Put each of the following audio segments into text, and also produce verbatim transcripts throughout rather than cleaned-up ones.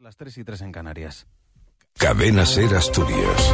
Las tres y tres en Canarias. Cadena SER Asturias.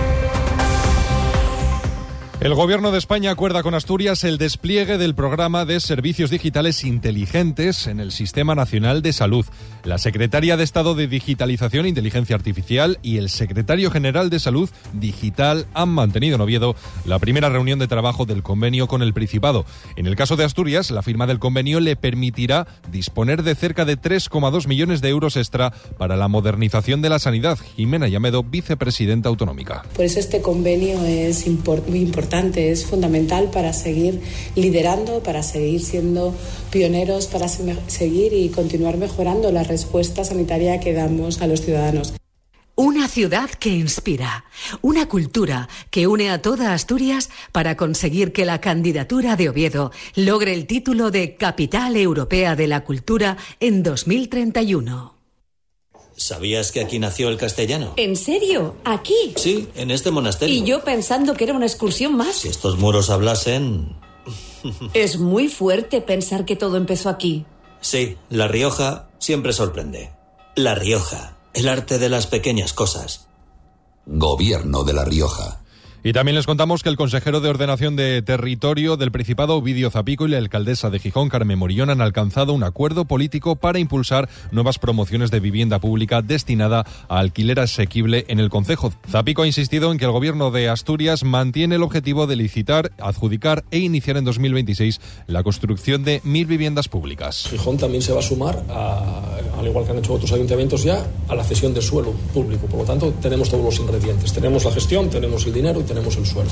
El Gobierno de España acuerda con Asturias el despliegue del programa de servicios digitales inteligentes en el Sistema Nacional de Salud. La Secretaria de Estado de Digitalización e Inteligencia Artificial y el Secretario General de Salud Digital han mantenido en Oviedo la primera reunión de trabajo del convenio con el Principado. En el caso de Asturias, la firma del convenio le permitirá disponer de cerca de tres coma dos millones de euros extra para la modernización de la sanidad. Jimena Llamedo, vicepresidenta autonómica. Por eso este convenio es import- muy importante. Es fundamental para seguir liderando, para seguir siendo pioneros, para seguir y continuar mejorando la respuesta sanitaria que damos a los ciudadanos. Una ciudad que inspira, una cultura que une a toda Asturias para conseguir que la candidatura de Oviedo logre el título de Capital Europea de la Cultura en dos mil treinta y uno. ¿Sabías que aquí nació el castellano? ¿En serio? ¿Aquí? Sí, en este monasterio. Y yo pensando que era una excursión más. Si estos muros hablasen... Es muy fuerte pensar que todo empezó aquí. Sí, La Rioja siempre sorprende. La Rioja, el arte de las pequeñas cosas. Gobierno de La Rioja. Y también les contamos que el consejero de Ordenación de Territorio del Principado, Ovidio Zapico, y la alcaldesa de Gijón, Carmen Morillón, han alcanzado un acuerdo político para impulsar nuevas promociones de vivienda pública destinada a alquiler asequible en el concejo. Zapico ha insistido en que el gobierno de Asturias mantiene el objetivo de licitar, adjudicar e iniciar en dos mil veintiséis la construcción de mil viviendas públicas. Gijón también se va a sumar, a, al igual que han hecho otros ayuntamientos ya, a la cesión de suelo público. Por lo tanto, tenemos todos los ingredientes. Tenemos la gestión, tenemos el dinero y tenemos el suelo.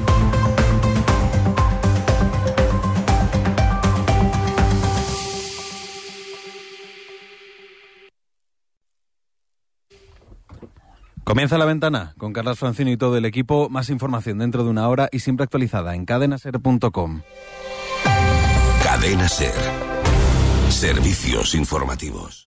Comienza La Ventana con Carlos Francino y todo el equipo. Más información dentro de una hora y siempre actualizada en cadena ser punto com. Cadena SER. Servicios informativos.